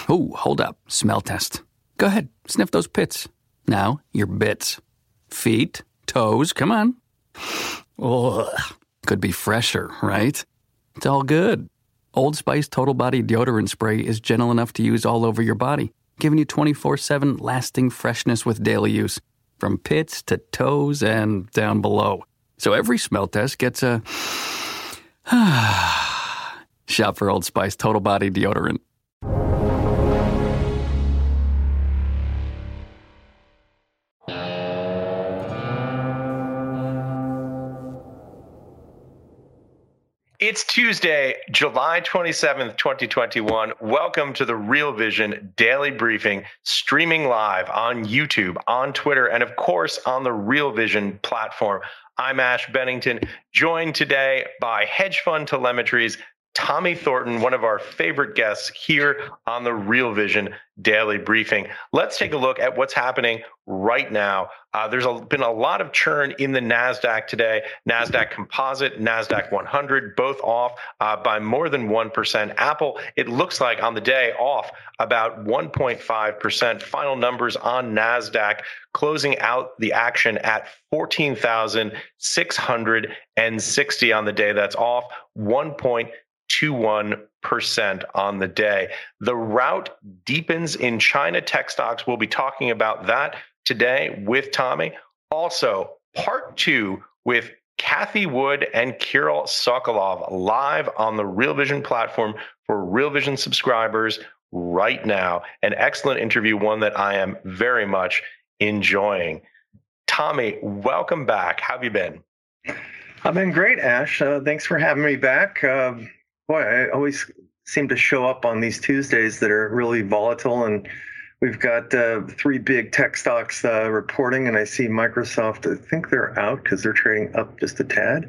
Oh, hold up. Smell test. Go ahead. Sniff those pits. Now, your bits. Feet, toes, come on. Ugh. Could be fresher, right? It's all good. Old Spice Total Body Deodorant Spray is gentle enough to use all over your body, giving you 24/7 lasting freshness with daily use, from pits to toes and down below. So every smell test gets a shop for Old Spice Total Body Deodorant. It's Tuesday, July 27th, 2021. Welcome to the Real Vision Daily Briefing, streaming live on YouTube, on Twitter, and of course on the Real Vision platform. I'm Ash Bennington, joined today by hedge fund telemetry's Tommy Thornton, one of our favorite guests here on the Real Vision Daily Briefing. Let's take a look at what's happening right now. There's been a lot of churn in the NASDAQ today. NASDAQ Composite, NASDAQ 100, both off by more than 1%. Apple, it looks like on the day, off about 1.5%. Final numbers on NASDAQ closing out the action at 14,660 on the day. That's off 1.21% on the day. The rout deepens in China. Tech stocks, we'll be talking about that today with Tommy. Also, part two with Kathy Wood and Kirill Sokolov live on the Real Vision platform for Real Vision subscribers right now. An excellent interview, one that I am very much enjoying. Tommy, welcome back. How have you been? I've been great, Ash. Thanks for having me back. Boy, I always seem to show up on these Tuesdays that are really volatile, and we've got three big tech stocks reporting, and I see Microsoft, I think they're out because they're trading up just a tad.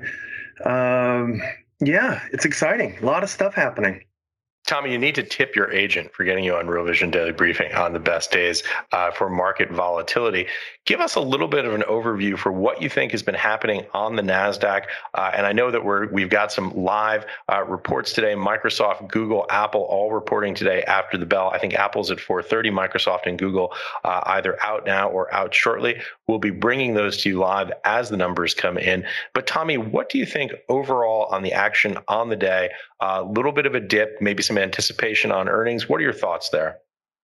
Yeah, it's exciting. A lot of stuff happening. Tommy, you need to tip your agent for getting you on Real Vision Daily Briefing on the best days for market volatility. Give us a little bit of an overview for what you think has been happening on the NASDAQ. And I know that we've got some live reports today. Microsoft, Google, Apple all reporting today after the bell. I think Apple's at 4:30, Microsoft and Google either out now or out shortly. We'll be bringing those to you live as the numbers come in. But Tommy, what do you think overall on the action on the day? A little bit of a dip, maybe some anticipation on earnings. What are your thoughts there?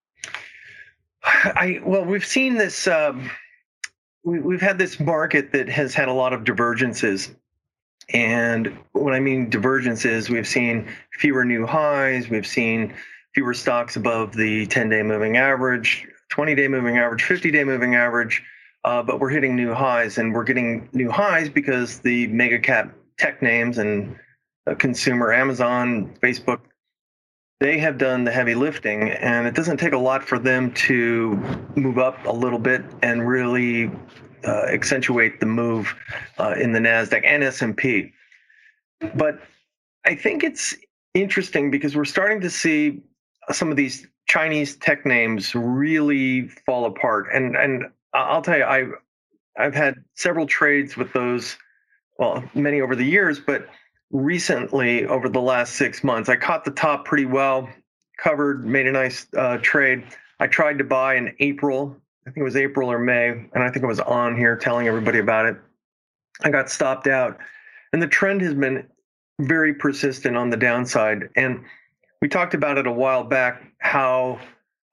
Well, we've seen this. We've had this market that has had a lot of divergences. And what I mean divergences, we've seen fewer new highs. We've seen fewer stocks above the 10-day moving average, 20-day moving average, 50-day moving average. But we're hitting new highs, and we're getting new highs because the mega cap tech names and consumer, Amazon, Facebook, they have done the heavy lifting, and it doesn't take a lot for them to move up a little bit and really accentuate the move in the NASDAQ and S&P. But I think it's interesting because we're starting to see some of these Chinese tech names really fall apart. And I'll tell you, I've had several trades with those, well, many over the years, but recently, over the last 6 months, I caught the top pretty well, covered, made a nice trade. I tried to buy in April. I think it was April or May, and I think I was on here telling everybody about it. I got stopped out, and the trend has been very persistent on the downside. And we talked about it a while back, how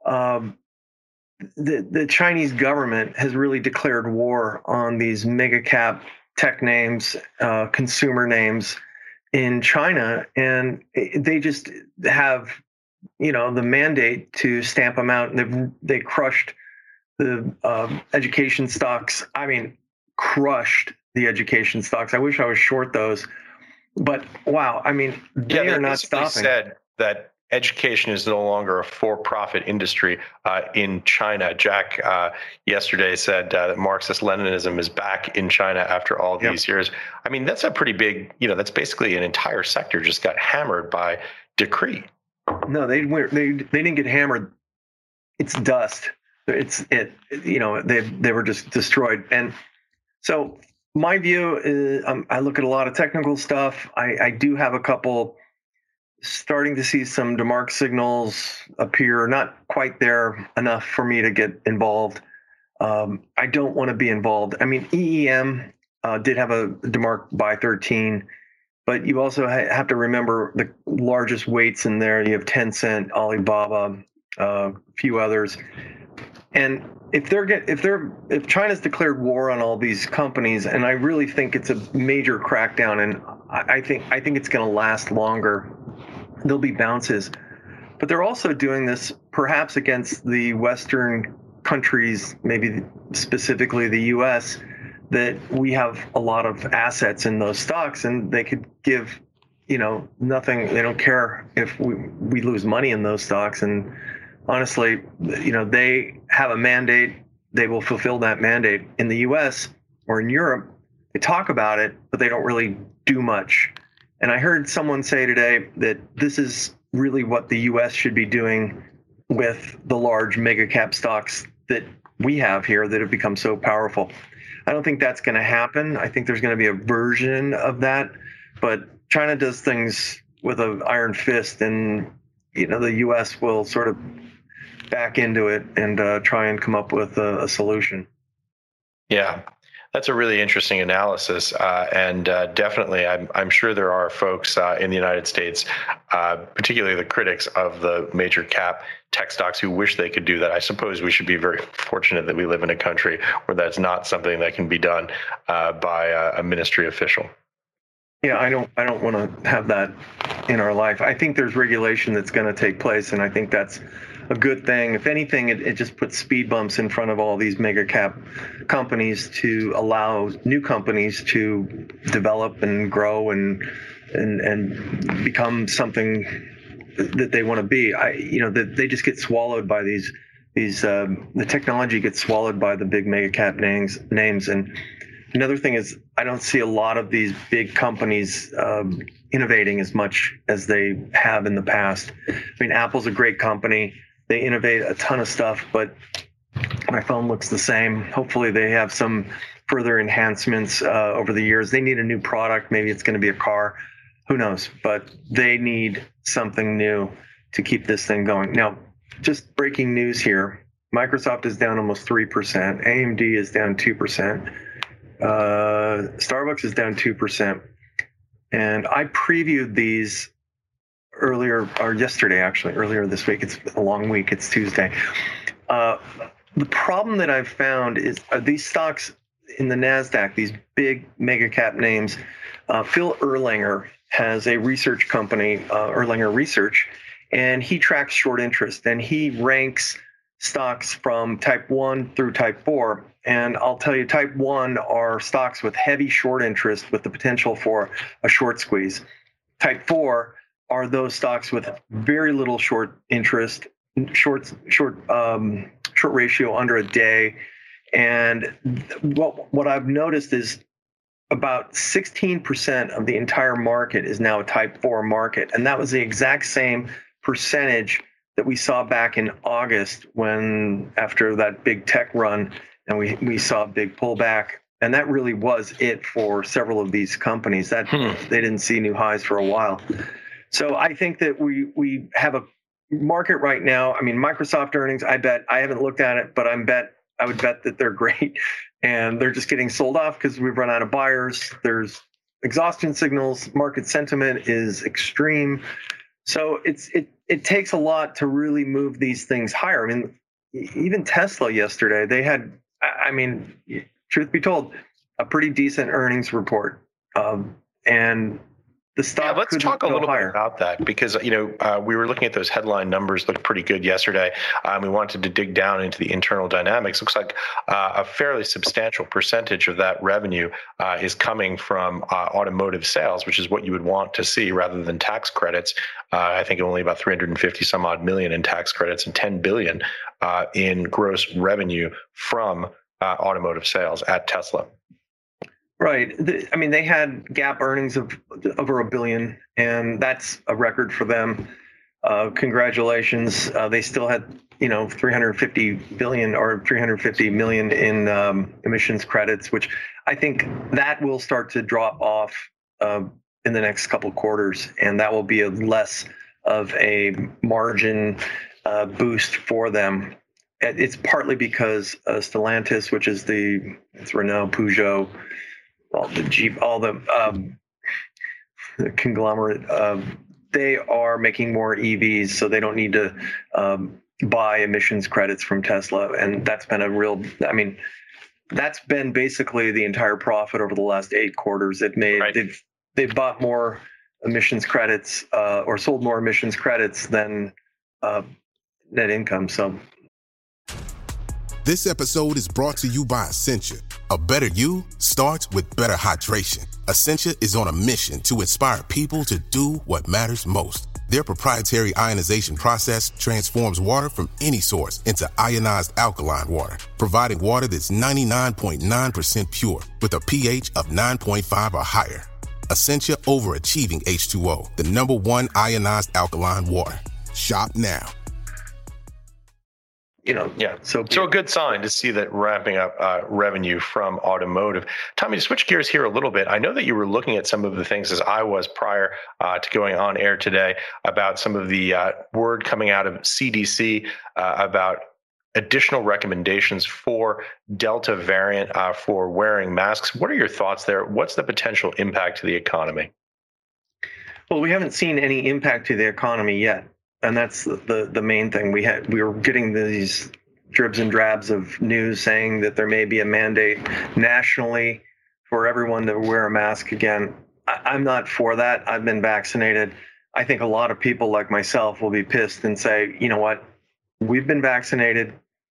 the Chinese government has really declared war on these mega cap tech names, consumer names in China, and they just have, the mandate to stamp them out. And they crushed the education stocks. I mean, crushed the education stocks. I wish I was short those, but wow, I mean, they are not stopping. Said that education is no longer a for-profit industry in China. Jack yesterday said that Marxist-Leninism is back in China after all these years. I mean, that's a pretty big, that's basically an entire sector just got hammered by decree. No, they didn't get hammered. It's dust. They were just destroyed. And so my view is, I look at a lot of technical stuff. I do have a couple starting to see some DeMark signals appear, not quite there enough for me to get involved. I don't want to be involved. I mean, EEM did have a DeMark buy 13, but you also have to remember the largest weights in there. You have Tencent, Alibaba, a few others, and if China's declared war on all these companies, and I really think it's a major crackdown, and I think it's going to last longer. There'll be bounces, but they're also doing this perhaps against the Western countries, maybe specifically the U.S., that we have a lot of assets in those stocks, and they could give, nothing. They don't care if we lose money in those stocks. And honestly, they have a mandate. They will fulfill that mandate. In the U.S. or in Europe, they talk about it, but they don't really do much. And I heard someone say today that this is really what the U.S. should be doing with the large mega cap stocks that we have here that have become so powerful. I don't think that's going to happen. I think there's going to be a version of that, but China does things with an iron fist, and the U.S. will sort of back into it and try and come up with a solution. Yeah, that's a really interesting analysis, and definitely, I'm sure there are folks in the United States, particularly the critics of the major cap tech stocks, who wish they could do that. I suppose we should be very fortunate that we live in a country where that's not something that can be done by a ministry official. Yeah, I don't want to have that in our life. I think there's regulation that's going to take place, and I think that's a good thing. If anything, it just puts speed bumps in front of all these mega cap companies to allow new companies to develop and grow and become something that they want to be. They just get swallowed by these the technology gets swallowed by the big mega cap names. And another thing is, I don't see a lot of these big companies innovating as much as they have in the past. I mean, Apple's a great company. They innovate a ton of stuff, but my phone looks the same. Hopefully they have some further enhancements over the years. They need a new product. Maybe it's going to be a car. Who knows? But they need something new to keep this thing going. Now, just breaking news here. Microsoft is down almost 3%. AMD is down 2%. Starbucks is down 2%. And I previewed these earlier this week. It's a long week. It's Tuesday. The problem that I've found is these stocks in the NASDAQ, these big mega cap names. Phil Erlanger has a research company, Erlanger Research, and he tracks short interest, and he ranks stocks from type 1 through type 4. And I'll tell you, type 1 are stocks with heavy short interest with the potential for a short squeeze. Type 4 are those stocks with very little short interest, short ratio under a day. And what I've noticed is about 16% of the entire market is now a type 4 market. And that was the exact same percentage that we saw back in August, when after that big tech run, and we saw a big pullback. And that really was it for several of these companies. That they didn't see new highs for a while. So I think that we have a market right now. I mean, Microsoft earnings, I haven't looked at it, but I would bet that they're great, and they're just getting sold off because we've run out of buyers. There's exhaustion signals. Market sentiment is extreme. So it takes a lot to really move these things higher. I mean, even Tesla yesterday, they had, truth be told, a pretty decent earnings report, and the stock. Let's talk a little bit about that, because we were looking at those headline numbers, looked pretty good yesterday. We wanted to dig down into the internal dynamics. Looks like a fairly substantial percentage of that revenue is coming from automotive sales, which is what you would want to see rather than tax credits. I think only about 350 some odd million in tax credits and 10 billion in gross revenue from automotive sales at Tesla. Right. They had GAAP earnings of over $1 billion, and that's a record for them. Congratulations. They still had, 350 billion or 350 million in emissions credits, which I think that will start to drop off in the next couple of quarters, and that will be a less of a margin boost for them. It's partly because Stellantis, which is it's Renault, Peugeot, all the Jeep, all the conglomerate, they are making more EVs, so they don't need to buy emissions credits from Tesla, and that's been that's been basically the entire profit over the last 8 quarters. They've bought more emissions credits or sold more emissions credits than net income. So this episode is brought to you by Essentia. A better you starts with better hydration. Essentia is on a mission to inspire people to do what matters most. Their proprietary ionization process transforms water from any source into ionized alkaline water, providing water that's 99.9% pure with a pH of 9.5 or higher. Essentia overachieving H2O, the #1 ionized alkaline water. Shop now. So a good sign to see that ramping up revenue from automotive. Tommy, to switch gears here a little bit, I know that you were looking at some of the things, as I was prior to going on air today, about some of the word coming out of CDC about additional recommendations for Delta variant for wearing masks. What are your thoughts there? What's the potential impact to the economy? Well, we haven't seen any impact to the economy yet. And that's the main thing. We were getting these dribs and drabs of news saying that there may be a mandate nationally for everyone to wear a mask again. I'm not for that. I've been vaccinated. I think a lot of people like myself will be pissed and say, you know what, we've been vaccinated.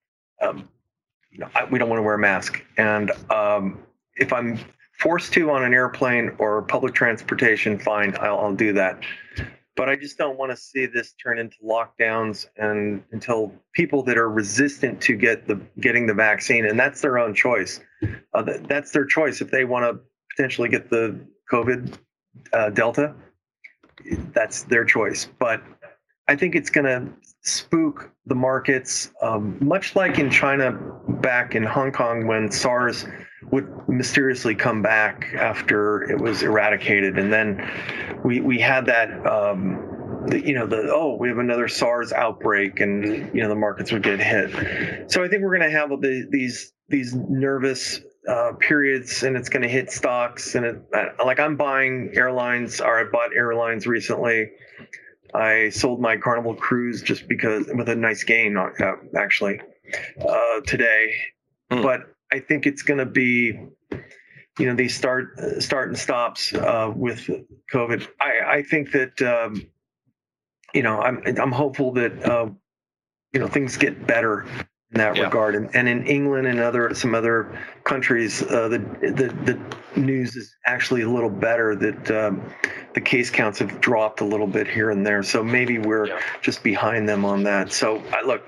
We don't want to wear a mask. And if I'm forced to on an airplane or public transportation, fine, I'll do that. But I just don't want to see this turn into lockdowns and until people that are resistant to getting the vaccine, and that's their own choice. That's their choice. If they want to potentially get the COVID Delta, that's their choice. But I think it's going to spook the markets, much like in China back in Hong Kong when SARS would mysteriously come back after it was eradicated. And then we had that, we have another SARS outbreak, and, the markets would get hit. So I think we're going to have these nervous periods, and it's going to hit stocks. And I'm buying airlines, or I bought airlines recently. I sold my Carnival cruise just because, with a nice gain, actually, today. But I think it's going to be, these start and stops with COVID. I think that, I'm hopeful that, things get better in that regard. And in England and some other countries, the news is actually a little better, that the case counts have dropped a little bit here and there. So maybe we're just behind them on that. So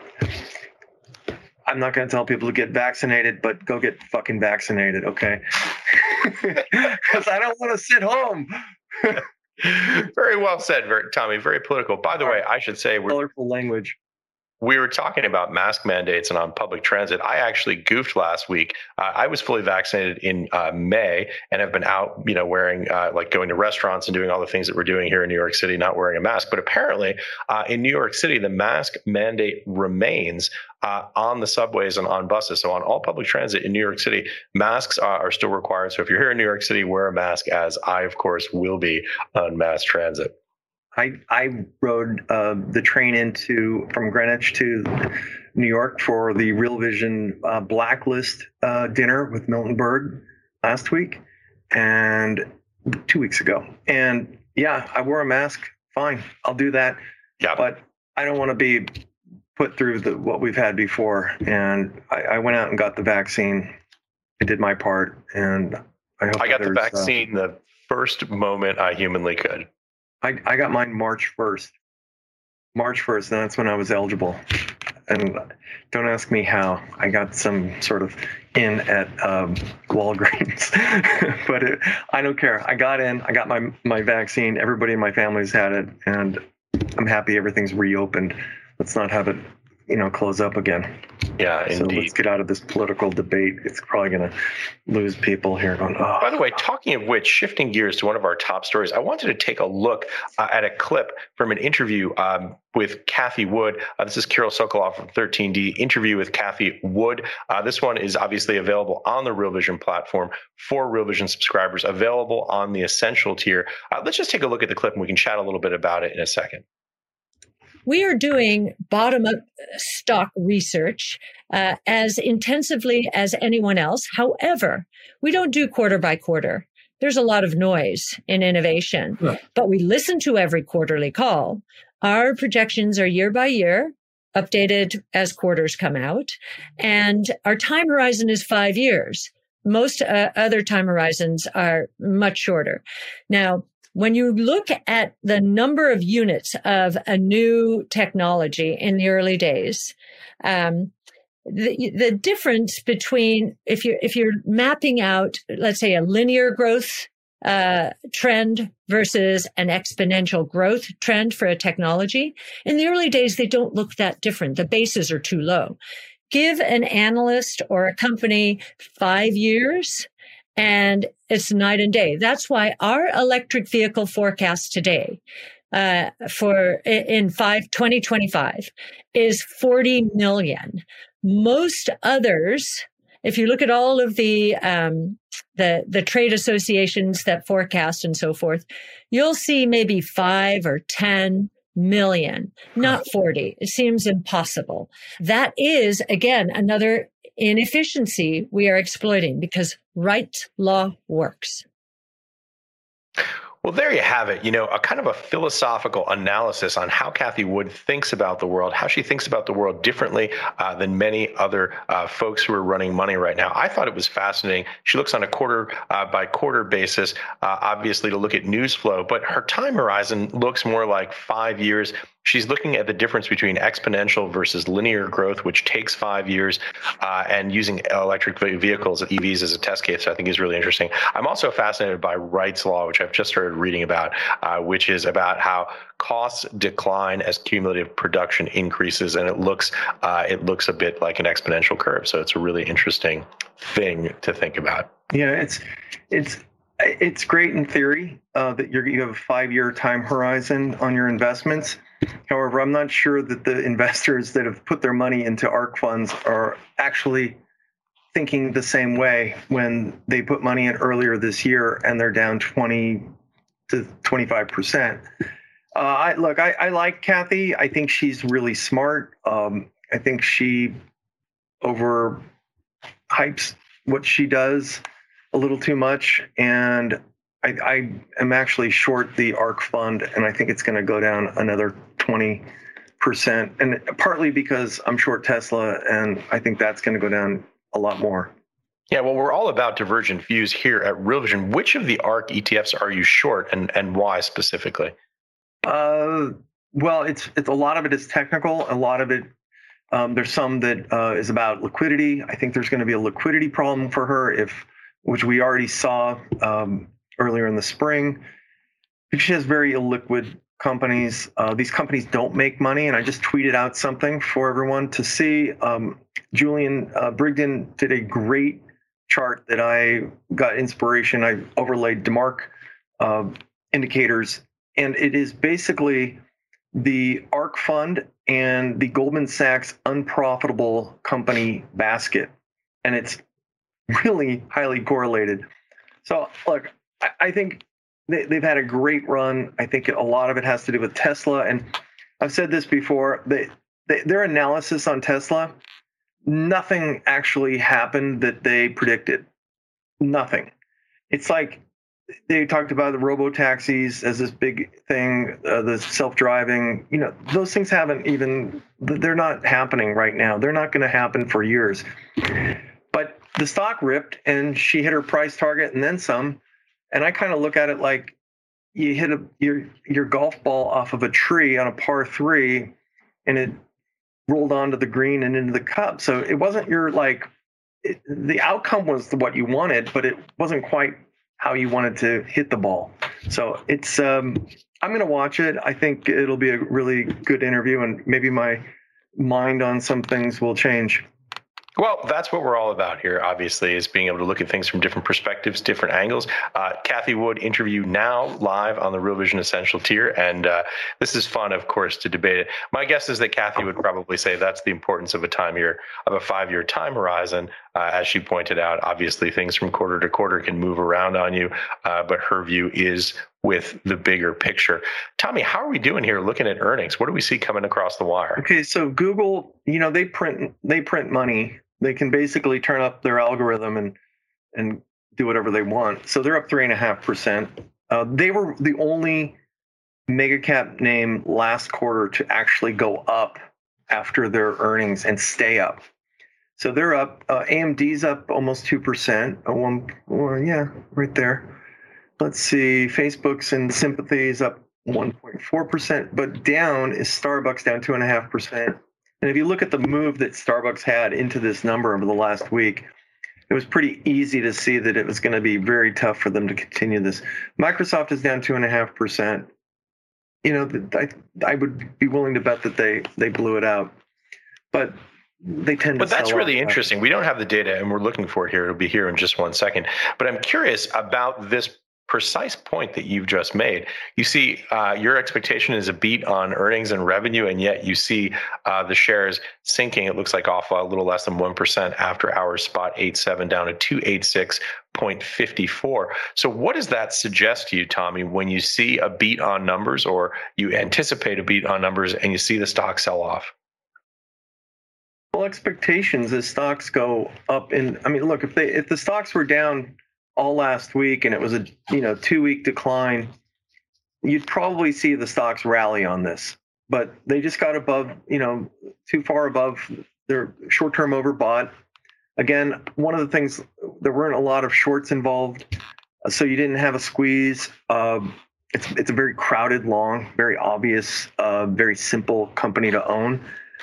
I'm not going to tell people to get vaccinated, but go get fucking vaccinated, okay? Because I don't want to sit home. Very well said, Tommy. Very political. By the way, I should say, colorful language. We were talking about mask mandates and on public transit. I actually goofed last week. I was fully vaccinated in May and have been out, wearing, going to restaurants and doing all the things that we're doing here in New York City, not wearing a mask. But apparently in New York City, the mask mandate remains on the subways and on buses. So on all public transit in New York City, masks are still required. So if you're here in New York City, wear a mask, as I, of course, will be on mass transit. I rode the train from Greenwich to New York for the Real Vision Blacklist dinner with Milton Berg last week and 2 weeks ago. And I wore a mask. Fine, I'll do that. Yeah. But I don't want to be put through what we've had before. And I went out and got the vaccine. I did my part, and I hope I got the vaccine the first moment I humanly could. I got mine March 1st. And that's when I was eligible. And don't ask me how. I got some sort of in at Walgreens. But I don't care. I got in. I got my vaccine. Everybody in my family's had it. And I'm happy everything's reopened. Let's not have it close up again. Yeah, so indeed. Let's get out of this political debate. It's probably going to lose people here going, oh. By the way, talking of which, shifting gears to one of our top stories, I wanted to take a look at a clip from an interview with Cathie Wood. This is Kirill Sokolov from 13D, interview with Cathie Wood. This one is obviously available on the Real Vision platform for Real Vision subscribers, available on the Essential tier. Let's just take a look at the clip and we can chat a little bit about it in a second. We are doing bottom-up stock research as intensively as anyone else. However, we don't do quarter by quarter. There's a lot of noise in innovation, but we listen to every quarterly call. Our projections are year by year, updated as quarters come out, and our time horizon is 5 years. Most other time horizons are much shorter. Now, when you look at the number of units of a new technology in the early days, the difference between if you're mapping out, let's say, a linear growth trend versus an exponential growth trend for a technology, in the early days they don't look that different. The bases are too low. Give an analyst or a company 5 years, and it's night and day. That's why our electric vehicle forecast today for 2025 is 40 million. Most others, if you look at all of the trade associations that forecast and so forth, you'll see maybe 5 or 10 million, not 40. It seems impossible. That is, again, another inefficiency we are exploiting because Wright's law works. Well, there you have it. A kind of a philosophical analysis on how Cathie Wood thinks about the world, how she thinks about the world differently than many other folks who are running money right now. I thought it was fascinating. She looks on a quarter by quarter basis, obviously to look at news flow, but her time horizon looks more like 5 years. She's looking at the difference between exponential versus linear growth, which takes 5 years, and using electric vehicles, EVs, as a test case, I think is really interesting. I'm also fascinated by Wright's law, which I've just started reading about, which is about how costs decline as cumulative production increases, and it looks a bit like an exponential curve. So it's a really interesting thing to think about. Yeah, it's great in theory that you have a 5-year time horizon on your investments. However, I'm not sure that the investors that have put their money into ARK funds are actually thinking the same way when they put money in earlier this year and they're down 20 to 25%. I like Cathie. I think she's really smart. I think she overhypes what she does a little too much, and I am actually short the ARK fund, and I think it's going to go down another 20%, and partly because I'm short Tesla, and I think that's going to go down a lot more. Yeah, well, we're all about divergent views here at Real Vision. Which of the ARK ETFs are you short, and why specifically? Well, it's a lot of it is technical. A lot of it, there's some that is about liquidity. I think there's going to be a liquidity problem for her, which we already saw earlier in the spring. She has very illiquid companies. These companies don't make money, and I just tweeted out something for everyone to see. Julian Brigden did a great chart that I got inspiration. I overlaid DeMark indicators, and it is basically the ARK fund and the Goldman Sachs unprofitable company basket, and it's really highly correlated. So look, I think they've had a great run. I think a lot of it has to do with Tesla, and I've said this before. Their analysis on Tesla, nothing actually happened that they predicted. Nothing. It's like they talked about the robo-taxis as this big thing, the self-driving. Those things they're not happening right now. They're not going to happen for years. But the stock ripped, and she hit her price target and then some. And I kind of look at it like you hit your golf ball off of a tree on a par 3, and it rolled onto the green and into the cup. So it wasn't the outcome was what you wanted, but it wasn't quite how you wanted to hit the ball. So it's I'm going to watch it. I think it'll be a really good interview, and maybe my mind on some things will change. Well, that's what we're all about here, obviously, is being able to look at things from different perspectives, different angles. Cathie Wood interview now live on the Real Vision Essential tier. And this is fun, of course, to debate it. My guess is that Cathie would probably say that's the importance of a 5-year time horizon. As she pointed out, obviously, things from quarter to quarter can move around on you. But her view is with the bigger picture. Tommy, how are we doing here looking at earnings? What do we see coming across the wire? Okay, so Google, they print money. They can basically turn up their algorithm and do whatever they want. So they're up 3.5%. They were the only mega cap name last quarter to actually go up after their earnings and stay up. So they're up. AMD's up almost 2%. Right there. Let's see. Facebook's in sympathy is up 1.4%, but down is Starbucks, down 2.5%. And if you look at the move that Starbucks had into this number over the last week, it was pretty easy to see that it was going to be very tough for them to continue this. Microsoft is down 2.5%. I would be willing to bet that they blew it out, but they tend to. But that's really interesting. We don't have the data, and we're looking for it here. It'll be here in just one second. But I'm curious about this precise point that you've just made. You see, your expectation is a beat on earnings and revenue, and yet you see the shares sinking. It looks like off a little less than 1% after hours, spot 87 down to 286.54. So what does that suggest to you, Tommy, when you see a beat on numbers, or you anticipate a beat on numbers, and you see the stock sell off? Well, expectations as stocks go up, look, if the stocks were down all last week and it was a 2-week decline, you'd probably see the stocks rally on this. But they just got above, too far above. They're short-term overbought. Again, one of the things, there weren't a lot of shorts involved, so you didn't have a squeeze. It's a very crowded, long, very obvious, very simple company to own.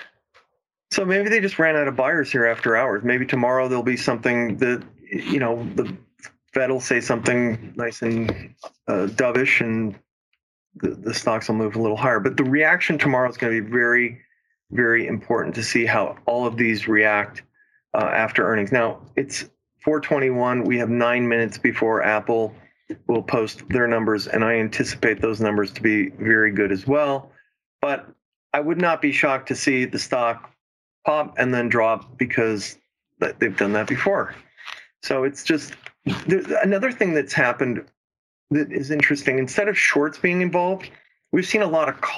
So maybe they just ran out of buyers here after hours. Maybe tomorrow there'll be something that, the Fed will say something nice and dovish, and the stocks will move a little higher. But the reaction tomorrow is going to be very, very important to see how all of these react after earnings. Now, it's 4:21. We have 9 minutes before Apple will post their numbers, and I anticipate those numbers to be very good as well. But I would not be shocked to see the stock pop and then drop, because they've done that before. So it's just another thing that's happened that is interesting. Instead of shorts being involved, we've seen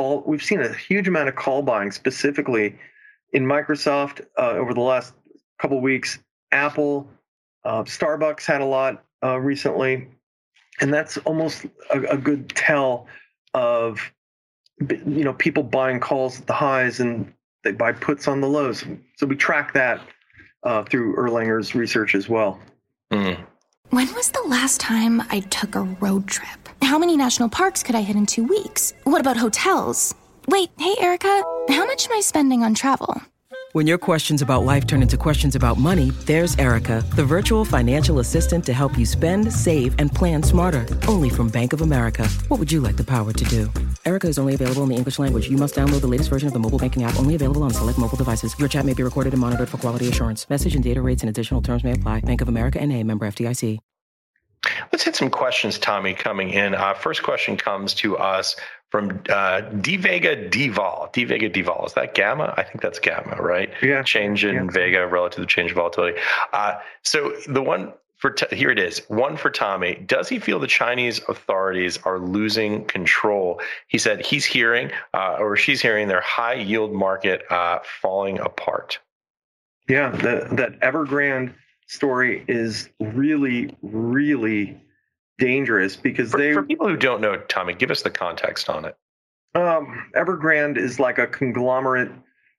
a huge amount of call buying, specifically in Microsoft over the last couple of weeks. Apple, Starbucks had a lot recently, and that's almost a good tell of people buying calls at the highs, and they buy puts on the lows. So we track that through Erlanger's research as well. Mm. When was the last time I took a road trip? How many national parks could I hit in 2 weeks? What about hotels? Wait, hey, Erica, how much am I spending on travel? When your questions about life turn into questions about money, there's Erica, the virtual financial assistant to help you spend, save, and plan smarter. Only from Bank of America. What would you like the power to do? Erica is only available in the English language. You must download the latest version of the mobile banking app, only available on select mobile devices. Your chat may be recorded and monitored for quality assurance. Message and data rates and additional terms may apply. Bank of America N.A., member FDIC. Let's hit some questions, Tommy, coming in. First question comes to us from DVega Dval. DVega Dval, is that gamma? I think that's gamma, right? Yeah. Change in Vega relative to change in volatility. So the one for here it is. One for Tommy. Does he feel the Chinese authorities are losing control? He said he's hearing, or she's hearing, their high yield market falling apart. Yeah, that Evergrande story is really, really dangerous, because for people who don't know, Tommy, give us the context on it. Evergrande is like a conglomerate.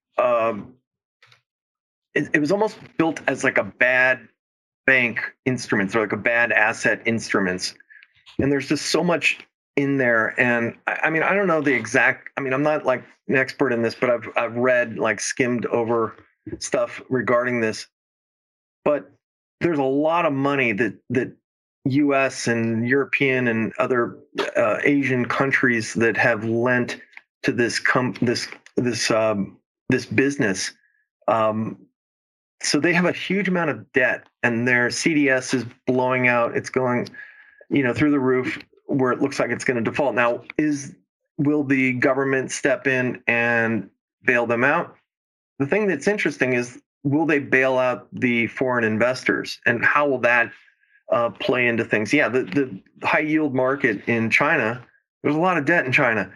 It was almost built as like a bad bank instruments, or like a bad asset instruments, and there's just so much in there. And I mean, I don't know the exact. I mean, I'm not like an expert in this, but I've read, like, skimmed over stuff regarding this. But there's a lot of money that U.S. and European and other Asian countries that have lent to this this business. So they have a huge amount of debt, and their CDS is blowing out. It's going, through the roof, where it looks like it's going to default. Now, will the government step in and bail them out? The thing that's interesting is, will they bail out the foreign investors, and how will that play into things? Yeah, the high yield market in China. There's a lot of debt in China.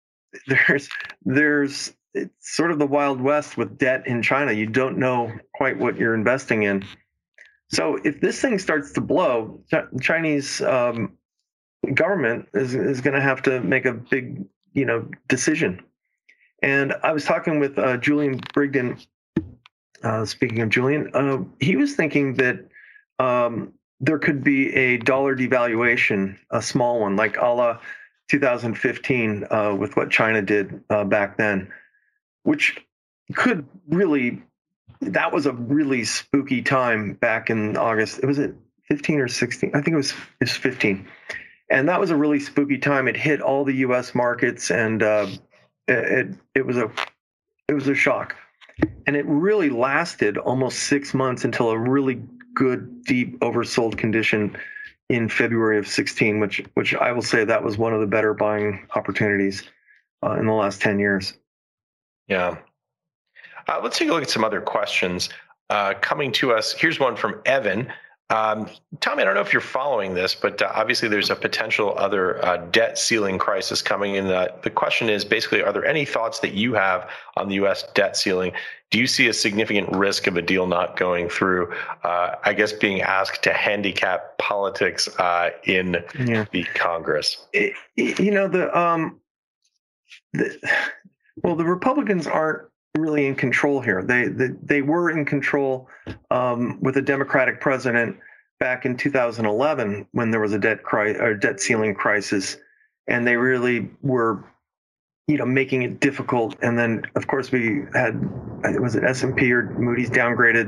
It's sort of the Wild West with debt in China. You don't know quite what you're investing in. So if this thing starts to blow, the Chinese government is going to have to make a big, decision. And I was talking with Julian Brigden. Speaking of Julian, he was thinking that there could be a dollar devaluation, a small one, like a la 2015 with what China did back then, which could really, that was a really spooky time back in August. Was it 15 or 16? I think it was 15. And that was a really spooky time. It hit all the U.S. markets, and it was a shock. And it really lasted almost 6 months until a really good, deep oversold condition in February of 16, which I will say that was one of the better buying opportunities in the last 10 years. Yeah. Let's take a look at some other questions coming to us. Here's one from Evan. Tommy, I don't know if you're following this, but obviously there's a potential other debt ceiling crisis coming in. The question is basically, are there any thoughts that you have on the U.S. debt ceiling? Do you see a significant risk of a deal not going through? I guess being asked to handicap politics in the Congress. The Republicans aren't really in control here. They were in control with a Democratic president back in 2011 when there was a debt ceiling crisis, and they really were, making it difficult. And then, of course, we had, was it S&P or Moody's downgraded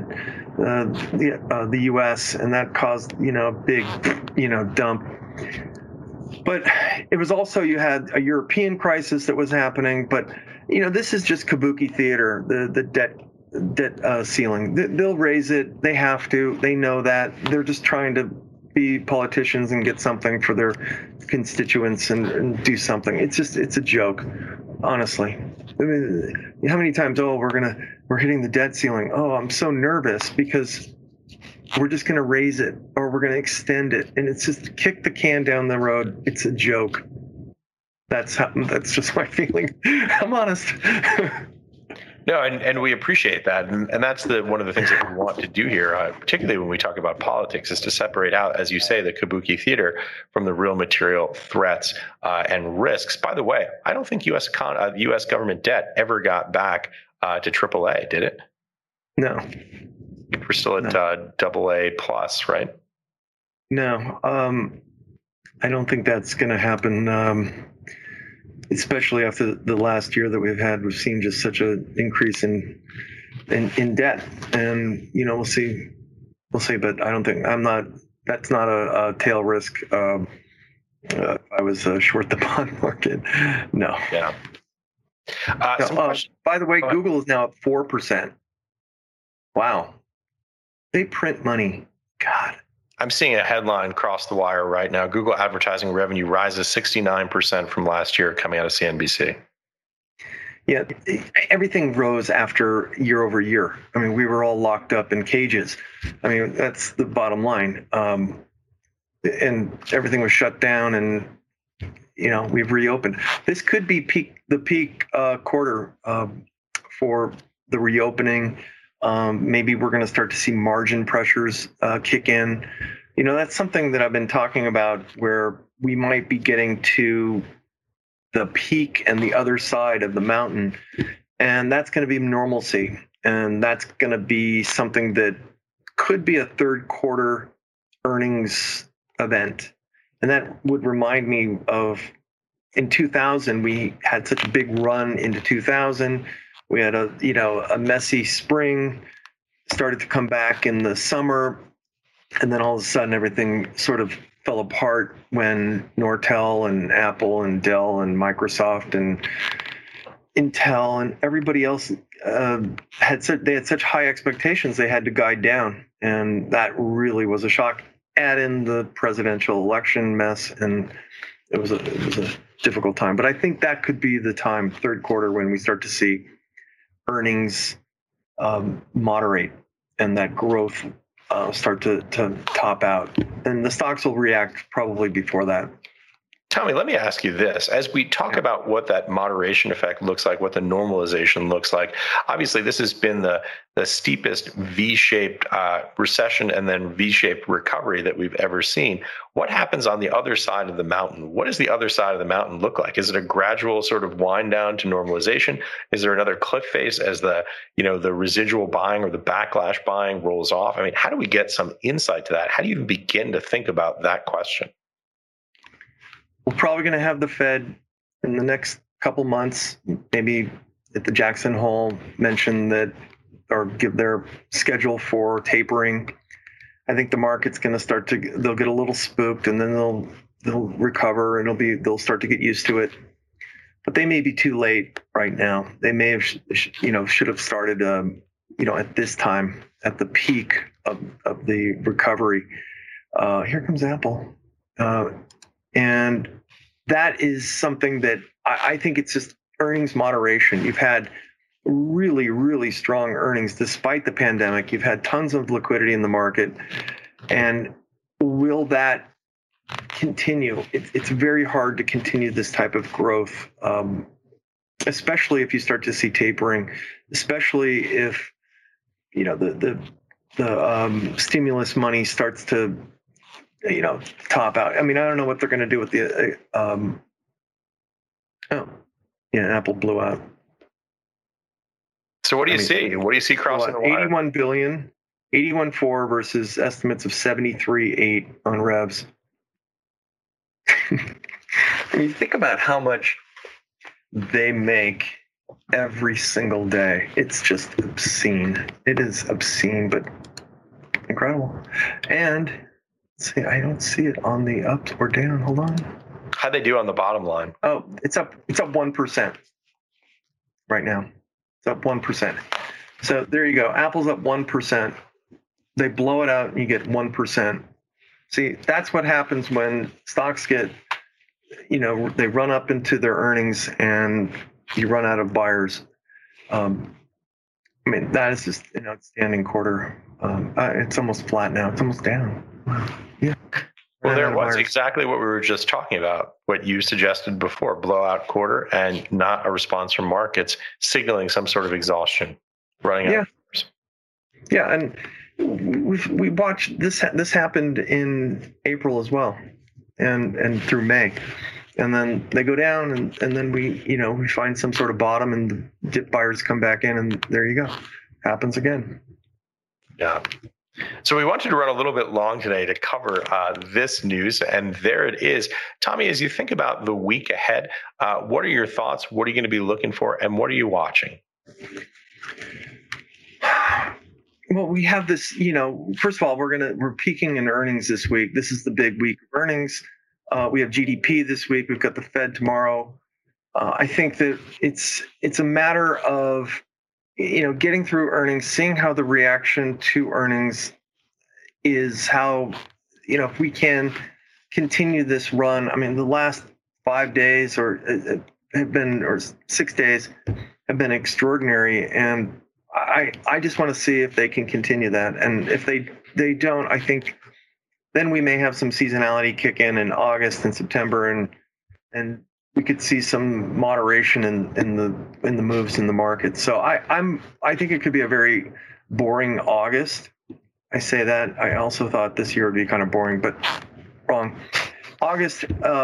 the U.S., and that caused a big dump. But it was also, you had a European crisis that was happening. But this is just kabuki theater. The debt ceiling. They'll raise it. They have to. They know that. They're just trying to be politicians and get something for their constituents and do something. It's a joke, honestly. I mean, how many times? Oh, we're hitting the debt ceiling. Oh, I'm so nervous because we're just going to raise it or we're going to extend it, and it's just kick the can down the road. It's a joke. That's just my feeling. I'm honest. No, and we appreciate that, and that's one of the things that we want to do here, particularly when we talk about politics, is to separate out, as you say, the kabuki theater from the real material threats and risks. By the way, I don't think U.S. government debt ever got back to AAA, did it? No. We're still at AA plus, right? No, I don't think that's going to happen. Especially after the last year that we've had, we've seen just such an increase in debt, and we'll see. But I don't think that's not a tail risk. If I was short the bond market, no. Yeah. By the way, Google is now at 4%. Wow. They print money. God. I'm seeing a headline cross the wire right now. Google advertising revenue rises 69% from last year, coming out of CNBC. Yeah, everything rose after year over year. I mean, we were all locked up in cages. I mean, that's the bottom line. And everything was shut down, and we've reopened. This could be the peak quarter for the reopening. Maybe we're going to start to see margin pressures kick in. That's something that I've been talking about, where we might be getting to the peak and the other side of the mountain, and that's going to be normalcy. And that's going to be something that could be a third quarter earnings event. And that would remind me of in 2000, we had such a big run into 2000. We had a messy spring, started to come back in the summer, and then all of a sudden everything sort of fell apart when Nortel and Apple and Dell and Microsoft and Intel and everybody else had such high expectations they had to guide down, and that really was a shock. Add in the presidential election mess, and it was a difficult time. But I think that could be the time, third quarter, when we start to see earnings moderate and that growth start to top out, and the stocks will react probably before that. Tommy, let me ask you this. As we talk about what that moderation effect looks like, what the normalization looks like, obviously this has been the steepest V-shaped recession and then V-shaped recovery that we've ever seen. What happens on the other side of the mountain? What does the other side of the mountain look like? Is it a gradual sort of wind down to normalization? Is there another cliff face as the residual buying or the backlash buying rolls off? I mean, how do we get some insight to that? How do you even begin to think about that question? We're probably going to have the Fed in the next couple months, maybe at the Jackson Hole, mention that or give their schedule for tapering. I think the market's going to they'll get a little spooked, and then they'll recover, and they'll start to get used to it. But they may be too late right now. They may have should have started at this time, at the peak of the recovery. Here comes Apple. And that is something that I think it's just earnings moderation. You've had really, really strong earnings despite the pandemic. You've had tons of liquidity in the market. And will that continue? It's very hard to continue this type of growth, especially if you start to see tapering, especially if the stimulus money starts to top out. I mean, I don't know what they're going to do with the Apple blew out. So what do you see? What do you see crossing the wire? 81 billion, 81.4 versus estimates of 73.8 on revs. When you think about how much they make every single day, it's just obscene. It is obscene, but incredible. And see, I don't see it on the up or down. Hold on. How'd they do on the bottom line? Oh, it's up 1% right now. It's up 1%. So there you go. Apple's up 1%. They blow it out and you get 1%. See, that's what happens when stocks get, they run up into their earnings and you run out of buyers. That is just an outstanding quarter. It's almost flat now. It's almost down. Wow. Yeah. Well, there was exactly what we were just talking about, what you suggested before, blowout quarter and not a response from markets, signaling some sort of exhaustion, running out. Yeah, and we watched this. This happened in April as well, and through May, and then they go down, and then we find some sort of bottom, and the dip buyers come back in, and there you go, happens again. Yeah. So we wanted to run a little bit long today to cover this news, and there it is. Tommy, as you think about the week ahead, what are your thoughts? What are you going to be looking for, and what are you watching? Well, we have this, first of all, we're peaking in earnings this week. This is the big week of earnings. We have GDP this week. We've got the Fed tomorrow. I think that it's a matter of getting through earnings, seeing how the reaction to earnings is, how, if we can continue this run. I mean, the last 5 days or 6 days have been extraordinary. And I just want to see if they can continue that. And if they don't, I think then we may have some seasonality kick in August and September, and we could see some moderation in the moves in the market. So I think it could be a very boring August. I say that. I also thought this year would be kind of boring, but wrong. August,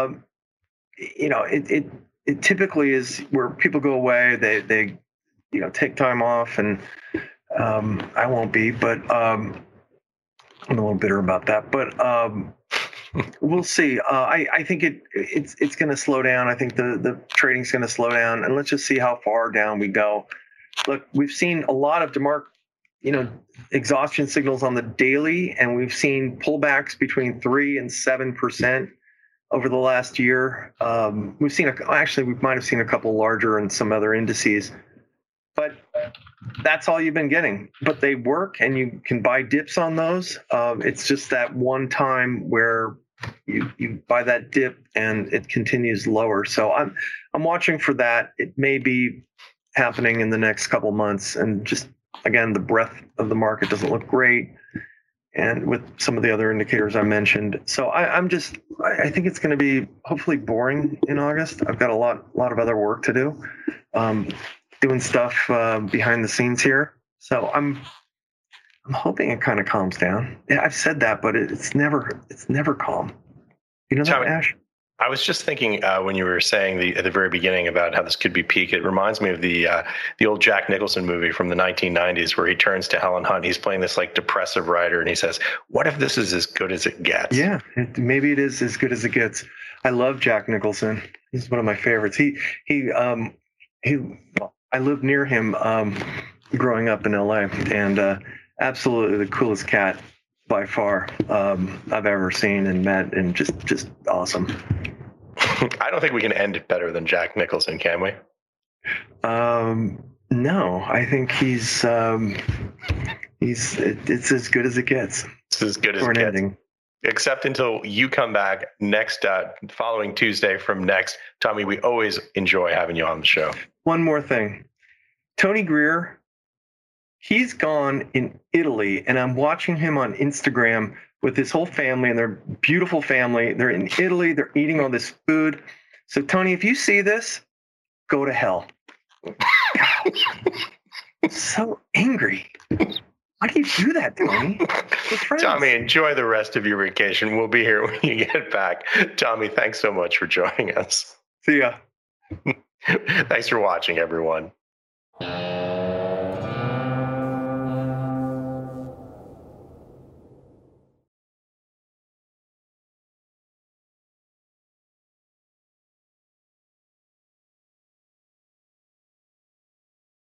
it typically is where people go away. They take time off, and I won't be, but I'm a little bitter about that. But we'll see. I think it's going to slow down. I think the trading's going to slow down, and let's just see how far down we go. Look, we've seen a lot of exhaustion signals on the daily, and we've seen pullbacks between 3% and 7% over the last year. We might have seen a couple larger in some other indices, but but that's all you've been getting. But they work, and you can buy dips on those. It's just that one time where you buy that dip and it continues lower. So I'm watching for that. It may be happening in the next couple months, and just again, the breadth of the market doesn't look great, and with some of the other indicators I mentioned. So I think it's going to be hopefully boring in August. I've got a lot of other work to do, doing stuff behind the scenes here. So I'm hoping it kind of calms down. Yeah, I've said that, but it's never calm. You know that, Tommy, Ash? I was just thinking when you were saying at the very beginning about how this could be peak, it reminds me of the old Jack Nicholson movie from the 1990s where he turns to Helen Hunt. He's playing this like depressive writer, and he says, "What if this is as good as it gets?" Yeah, maybe it is as good as it gets. I love Jack Nicholson. He's one of my favorites. I lived near him growing up in LA, and absolutely the coolest cat by far I've ever seen and met, and just awesome. I don't think we can end it better than Jack Nicholson, can we? No, I think it's as good as it gets. It's as good as it gets. Ending. Except until you come back next following Tuesday from Next. Tommy, we always enjoy having you on the show. One more thing. Tony Greer, he's gone in Italy, and I'm watching him on Instagram with his whole family, and their beautiful family. They're in Italy. They're eating all this food. So, Tony, if you see this, go to hell. I'm so angry. Why do you do that, Tony? Tommy, enjoy the rest of your vacation. We'll be here when you get back. Tommy, thanks so much for joining us. See ya. Thanks for watching, everyone.